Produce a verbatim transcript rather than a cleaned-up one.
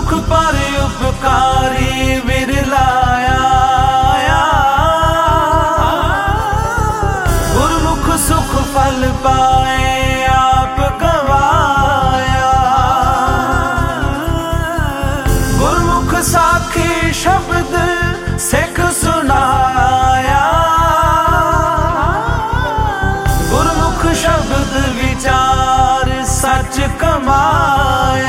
दुख पर उपकारी विरलाया, गुरमुख सुख फल पाए आप गवाया। गुरमुख साखी शब्द सिख सुनाया, गुरमुख शब्द विचार सच कमाया।